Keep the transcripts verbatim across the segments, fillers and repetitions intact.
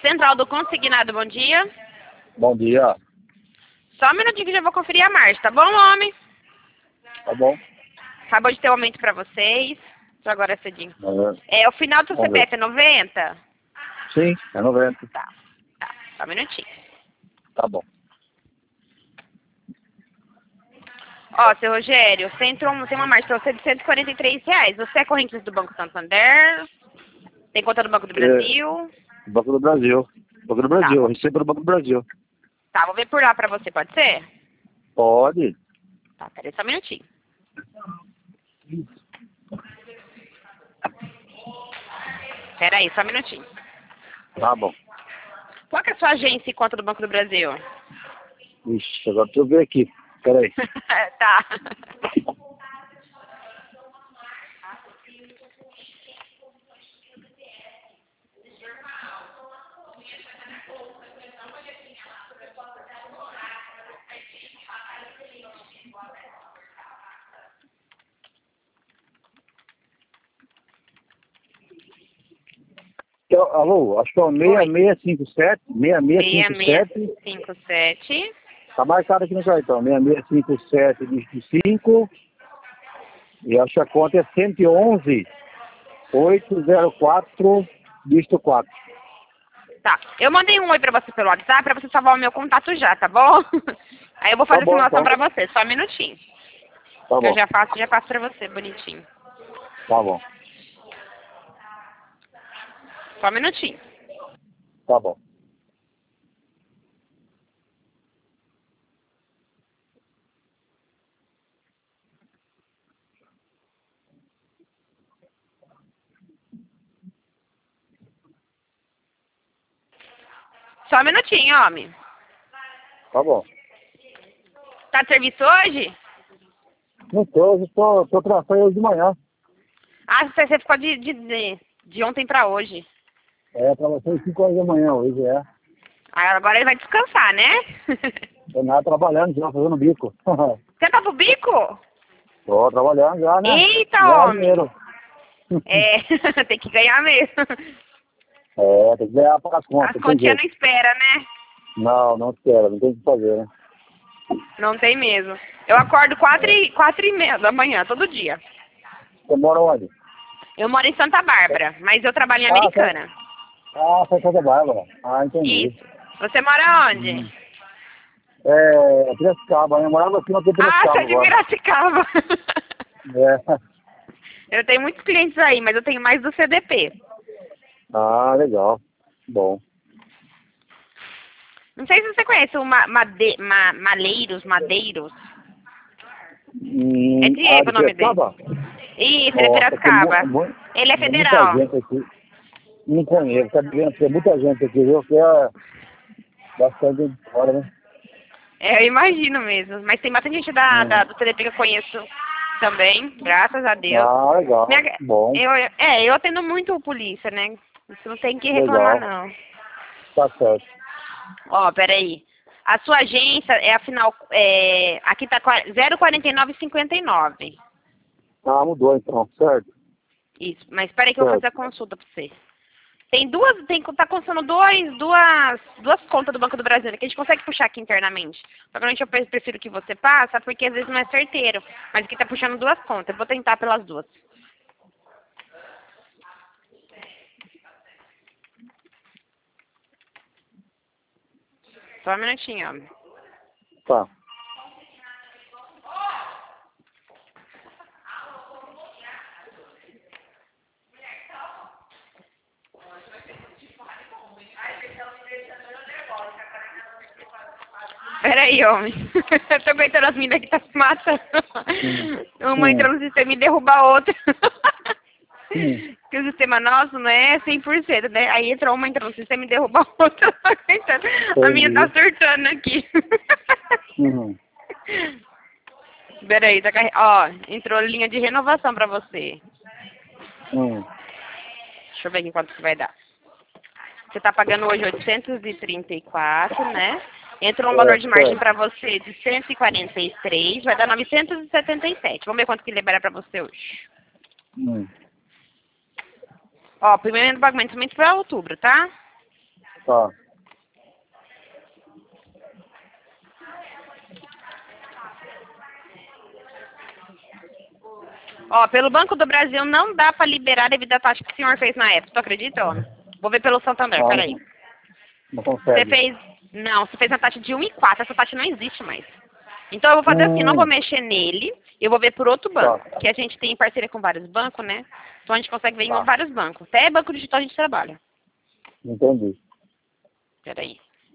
Central do Consignado, bom dia. Bom dia. Só um minutinho que eu já vou conferir a marcha, tá bom, homem? Tá bom. Acabou de ter um aumento pra vocês. Só agora é cedinho. Vamos ver. É, o final do seu Vamos C P F é noventa? Sim, é noventa. Tá, tá. Só um minutinho. Tá bom. Ó, seu Rogério, você entrou, tem uma marcha pra você de cento e quarenta e três reais. Você é corrente do Banco Santander? Tem conta do Banco do Brasil? É, Banco do Brasil. Banco do Brasil, Tá. recebo do Banco do Brasil. Tá, vou ver por lá pra você, pode ser? Pode. Tá, peraí só um minutinho. Peraí, só um minutinho. Tá bom. Qual que é a sua agência e conta do Banco do Brasil? Ixi, agora deixa eu ver aqui. Peraí. Tá. Então, alô, acho que é o seis seis cinco sete. seis seis cinco sete. seis seis cinco sete. Tá marcado aqui no cartão. seis seis cinco sete, dígito cinco. E acho que a conta é cento e onze, oitocentos e quatro, dígito quatro. Tá. Eu mandei um oi pra você pelo WhatsApp pra você salvar o meu contato já, tá bom? Aí eu vou fazer Tá bom, a simulação então. pra você, só um minutinho. Tá Que eu bom. já faço, já passo pra você, bonitinho. Tá bom. Só um minutinho. Tá bom. Só um minutinho, homem. Tá bom. Tá de serviço hoje? Não tô, eu tô, tô trabalhando hoje de manhã. Ah, você você ficou de, de, de, de ontem pra hoje. É, pra vocês cinco horas da manhã hoje, é. Ah, agora ele vai descansar, né? Tô nada trabalhando já, fazendo bico. Você tá pro bico? Tô trabalhando já, né? Eita, Já homem. dinheiro. É, tem que ganhar mesmo. É, tem que ganhar para as contas, As não tem continhas jeito. não esperam, né? Não, não espera, não tem o que fazer, né? Não tem mesmo. Eu acordo quatro e, quatro e meia da manhã, todo dia. Você mora onde? Eu moro em Santa Bárbara, mas eu trabalho em Ah, Americana. Ah, foi Santa Bárbara. Ah, entendi. Isso. Você mora onde? Hum. É, Piracicaba, né? Eu morava aqui na Ah, você Piracicaba é de agora. Piracicaba. É. Eu tenho muitos clientes aí, mas eu tenho mais do C D P. Ah, legal. Bom. Não sei se você conhece o ma made ma Malheiros, Madeiros. Hum, É ah, Diego o de nome dele. Piracicaba? Isso, ele é Nossa, tem Piracicaba. mu mu Ele é muita federal. gente aqui. Não conheço, tá vendo? Tem muita gente aqui, viu? Que é bastante gente de fora, né? É, eu imagino mesmo. Mas tem bastante gente da, Hum. da, do C D P que eu conheço também, graças a Deus. Ah, legal. Minha- Bom, eu, é, eu atendo muito polícia, né? Isso não tem que reclamar, legal. não. Tá certo. Ó, peraí. A sua agência é a final. É, aqui tá zero quarenta e nove cinquenta e nove. Ah, mudou então, certo? Isso, mas peraí que eu vou Certo. fazer a consulta pra você. Tem duas, tem, tá constando dois, duas, duas contas do Banco do Brasil, né, que a gente consegue puxar aqui internamente. Normalmente eu pre- prefiro que você passa, porque às vezes não é certeiro. Mas aqui tá puxando duas contas. Eu vou tentar pelas duas. Só um minutinho, ó. Tá. Peraí, homem. Eu tô aguentando as meninas que tá se matando. Hum. Uma Hum. entra no sistema e derruba a outra. Hum. Que o sistema nosso não é cem por cento, né? Aí entra uma, entra no sistema e derruba a outra. Eu tô aguentando. A minha tá Entendi. surtando aqui. Uhum. Peraí, tá carregando. Ó, entrou linha de renovação pra você. Hum. Deixa eu ver aqui quanto que vai dar. Você tá pagando hoje oitocentos e trinta e quatro, né? Entrou um valor É, de margem certo. pra você de cento e quarenta e três, vai dar novecentos e setenta e sete. Vamos ver quanto que libera pra você hoje. Hum. Ó, primeiro pagamento somente pra outubro, tá? Tá. Ó, pelo Banco do Brasil não dá pra liberar devido à taxa que o senhor fez na época. Tu acredita, homem? Vou ver pelo Santander, Não, peraí. não Você consegue. fez... Não, você fez a taxa de um e quatro. Essa taxa não existe mais. Então eu vou fazer assim, não Hum. vou mexer nele. Eu vou ver por outro banco. Tá. Que a gente tem parceria com vários bancos, né? Então a gente consegue ver em Tá. vários bancos. Até banco digital a gente trabalha. Entendi. Peraí.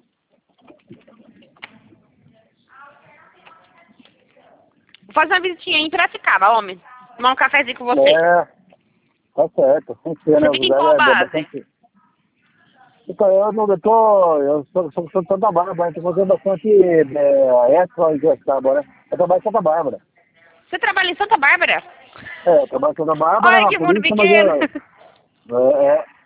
Vou fazer uma visitinha em Piracicaba, homem. Tomar um cafezinho com você. É, tá certo. Funciona, Você né? fica em qual base? Então, eu não eu tô, eu sou, sou de Santa Bárbara, estou fazendo bastante é, extra em Piracicaba, né? Eu trabalho em Santa Bárbara. Você trabalha em Santa Bárbara? É, eu trabalho em Santa Bárbara, Olha na que mundo polícia, mas pequeno. eu, é, é,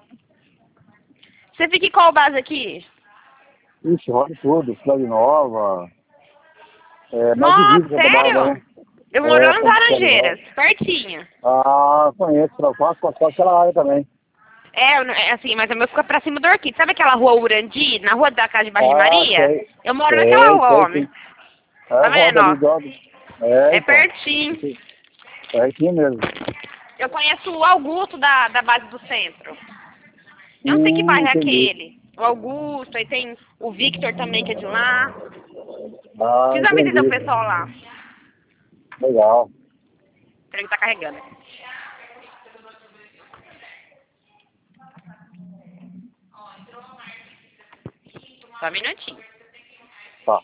Você fica em qual base aqui? ixi, roda tudo, Cidade Nova, é, mais Nossa, divisa Santa Bárbara, sério? né? Eu moro É, nas Santa Laranjeiras, pertinho. Ah, conheço, eu faço, faço aquela área também. É, eu não- é assim, mas o meu fica pra cima do Orquídea. Sabe aquela rua Urandi, na rua da casa de Baixo de Ah, Maria? sei, Eu moro sei, naquela rua, sei, homem. sim. É, Tá vendo, roda ali, ó? joga. É, É então, pertinho. é aqui mesmo. Eu conheço o Augusto da, da base do centro. Eu não sei que Hum, bairro é entendi. aquele. O Augusto, aí tem o Victor também, que é de lá. Ah, Fiz uma visita ao entendi. pessoal lá. Legal. O trem tá carregando. Só um minutinho. Tá.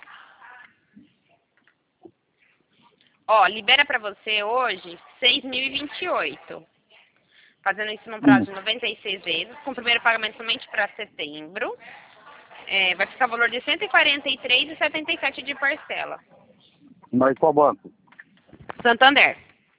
Ó, libera pra você hoje seis mil e vinte e oito. Fazendo isso num Hum. prazo de noventa e seis vezes, com o primeiro pagamento somente para setembro. É, vai ficar o valor de cento e quarenta e três reais e setenta e sete centavos de parcela. Mas qual banco? Santander.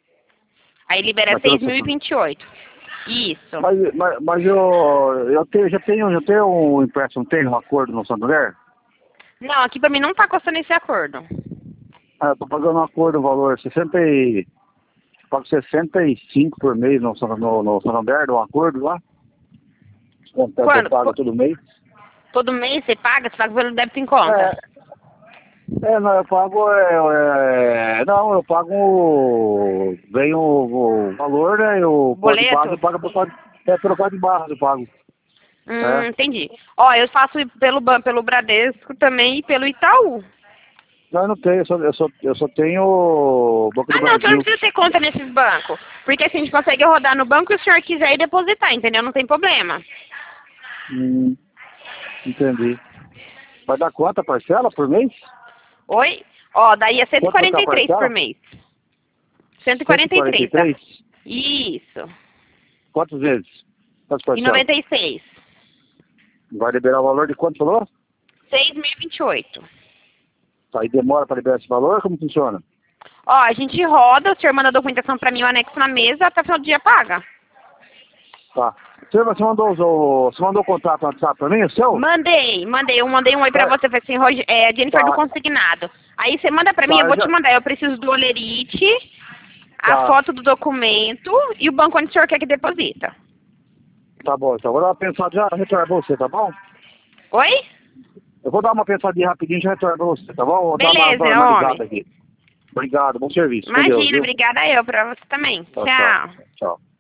Aí libera Mas pelo seis mil e vinte e oito. Isso. Mas, mas, mas eu, eu tenho, já tenho, já tenho um empréstimo, tenho um acordo no Santander? Não, aqui pra mim não tá custando esse acordo. Ah, eu tô pagando um acordo, o valor sessenta e... Pago sessenta e cinco por mês no, no, no Santander, um acordo lá. Quanto é que Quando? eu pago todo mês? Todo mês você paga? Você paga pelo débito em conta? É, é, não, eu pago, é, é, não, eu pago, vem o, o valor, né, o código de Boleto? barra, eu pago pelo código, é, pelo código de barra, eu pago. Hum, É. entendi. Ó, eu faço pelo, ban- pelo Bradesco também e pelo Itaú. Não, eu não tenho, eu só, eu só, eu só tenho o Banco do Ah, não, você não Brasil. precisa ter conta nesses bancos. Porque assim, a gente consegue rodar no banco e o senhor quiser ir depositar, entendeu? Não tem problema. Hum, entendi. Vai dar quanto a parcela por mês? Oi? Ó, daí é cento e Quanto vai quarenta dar e a três parcela? por mês. cento e quarenta e três, tá? Isso. Quantas vezes? Quantas E parcelas? noventa e seis. Vai liberar o valor de quanto falou? seis mil e vinte e oito. Aí demora para liberar esse valor? Como funciona? Ó, a gente roda, o senhor manda a documentação pra mim, o anexo na mesa, até o final do dia paga. Tá. Você, você mandou o, você mandou o contato no WhatsApp pra mim, o seu? Mandei, mandei, eu mandei um oi pra Tá. você, falei assim, Roger, é, Jennifer Tá. do Consignado. Aí você manda pra mim, Tá, eu vou já- te mandar, eu preciso do olerite, a Tá. foto do documento e o banco onde o senhor quer que deposita. Tá bom, então. Vou dar uma pensadinha, já retorno pra você, tá bom? Oi? Eu vou dar uma pensadinha rapidinho e já retorno pra você, tá bom? Vou Beleza, dar uma, uma analisada homem. aqui. Obrigado, bom serviço. Com Deus, Imagina, viu? obrigada eu pra você também. Tchau, Tchau. tchau. Tchau.